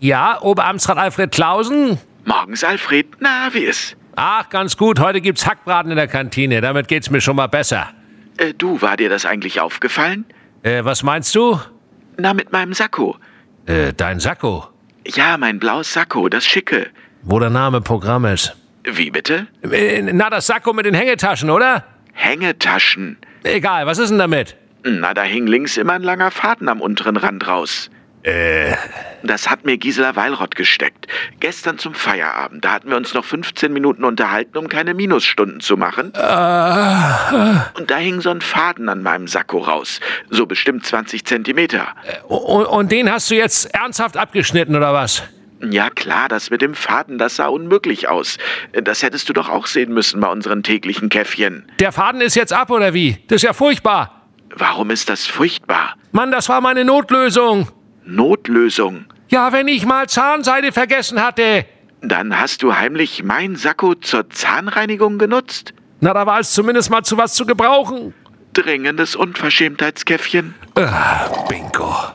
Ja, Oberamtsrat Alfred Clausen? Morgens, Alfred. Na, wie ist? Ach, ganz gut. Heute gibt's Hackbraten in der Kantine. Damit geht's mir schon mal besser. Du, war dir das eigentlich aufgefallen? Was meinst du? Na, mit meinem Sakko. Dein Sakko? Ja, mein blaues Sakko, das schicke. Wo der Name Programm ist. Wie bitte? Na, das Sakko mit den Hängetaschen, oder? Hängetaschen. Egal, was ist denn damit? Na, da hing links immer ein langer Faden am unteren Rand raus. Das hat mir Gisela Weilrott gesteckt. Gestern zum Feierabend. Da hatten wir uns noch 15 Minuten unterhalten, um keine Minusstunden zu machen. Und da hing so ein Faden an meinem Sakko raus. So bestimmt 20 Zentimeter. Und den hast du jetzt ernsthaft abgeschnitten, oder was? Ja klar, das mit dem Faden, das sah unmöglich aus. Das hättest du doch auch sehen müssen bei unseren täglichen Käffchen. Der Faden ist jetzt ab, oder wie? Das ist ja furchtbar. Warum ist das furchtbar? Mann, das war meine Notlösung. Notlösung? Ja, wenn ich mal Zahnseide vergessen hatte. Dann hast du heimlich mein Sakko zur Zahnreinigung genutzt? Na, da war es zumindest mal zu was zu gebrauchen. Dringendes Unverschämtheitskäffchen. Bingo.